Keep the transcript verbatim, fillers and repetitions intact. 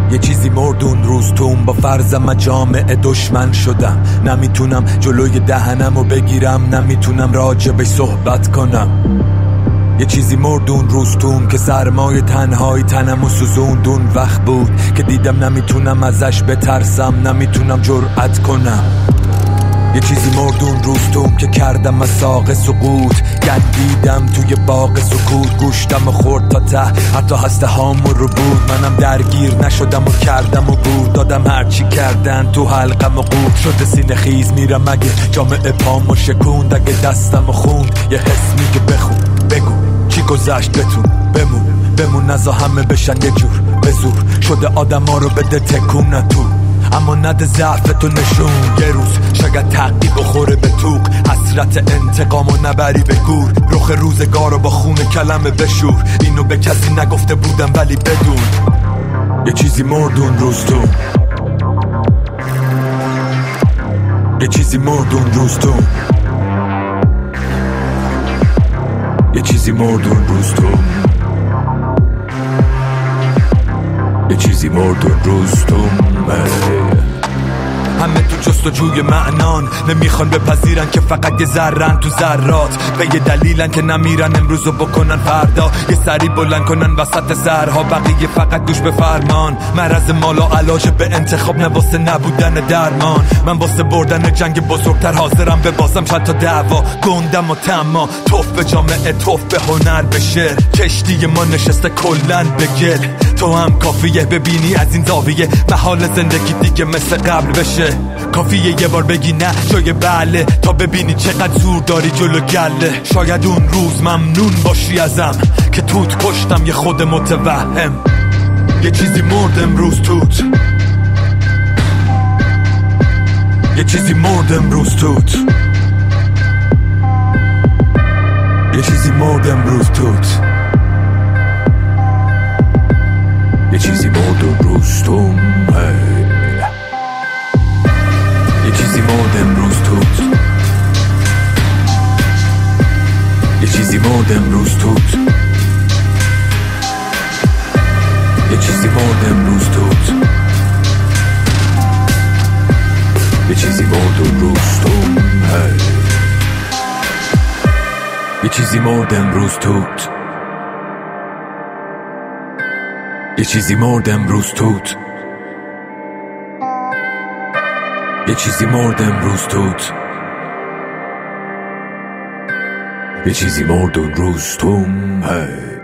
یه چیزی مردون روز توم، با فرضم جامعه دشمن شدم. نمیتونم جلوی دهنمو بگیرم، نمیتونم راجبش صحبت کنم. یه چیزی مردون روز توم که سرمای تنهایی تنمو سوزوندون. وقت بود که دیدم نمیتونم ازش بترسم، نمیتونم جرأت کنم. یه چیزی مردون روز توم که کردم از ساق سقوط، گندیدم توی باغ سکوت. گوشتم خورد تا ته، حتی هسته هامو رو بود. منم درگیر نشدم و کردم و بود دادم هرچی کردن تو حلقم و قود. شده سینه خیز میرم اگه جامعه پامو شکوند، اگه دستم و خوند یه حس میگه بخون بگو چی گذشت بتون بمون بمون نزا همه بشن یه جور به زور. شده آدم ها رو بده تکون نتو، اما نده ضعفتو نشون. یه روز شاید تقی بخوره به توق، حسرت انتقامو نبری به گور. رخ روزگارو با خون کلمه بشور، اینو به کسی نگفته بودم ولی بدون. یه چیزی مردون روز تو، یه چیزی مردون روز تو، یه چیزی مردون روز تو، یه چیزی مردون روز تو. همه تو جستجوی معنان، نمیخوان بپذیرن که فقط یه ذرن تو ذرات. به یه دلیلن که نمیرن امروزو بکنن فردا، یه سری بلند کنن وسط سرها. بقیه فقط گوش به فرمان، مرض مال و علاج به انتخاب نواسه نبودن درمان. من واسه بردن جنگ بزرگتر حاضرم ببازم چند تا دعوا. گندم و تما توف به جامعه، توف به هنر، به شعر. کشتی ما نشسته کلن به گل، تو هم کافیه ببینی از این زاویه محال زندگی دیگه مثل قبل بشه. کافیه یه بار بگی نه جای بله، تا ببینی چقدر زور داری جلو گله. شاید اون روز ممنون باشی ازم که توت کشتم یه خود متوهم. یه چیزی مرد امروز توت، یه چیزی مرد امروز توت، یه چیزی مرد امروز توت، یه چیزی مرد امروز توم. یه چیزی مرد امروز توت، یه چیزی مرد امروز توت، یه چیزی مرد امروز توت، یه چیزی مرد امروز توم. یه چیزی مرد امروز توت، یه چیزی مرد امروز توت، یه چیزی مرد امروز توت، یه چیزی مرد اون روز توم.